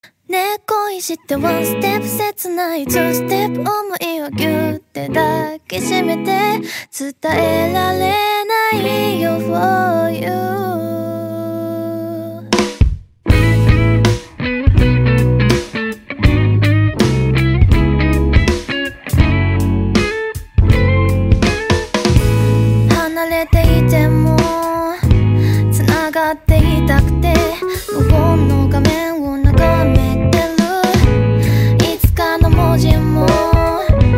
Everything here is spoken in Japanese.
ねえ恋してワンステップ切ないツーステップ思いをギュって抱きしめて伝えられないよ for you離れていても繋がっていたくて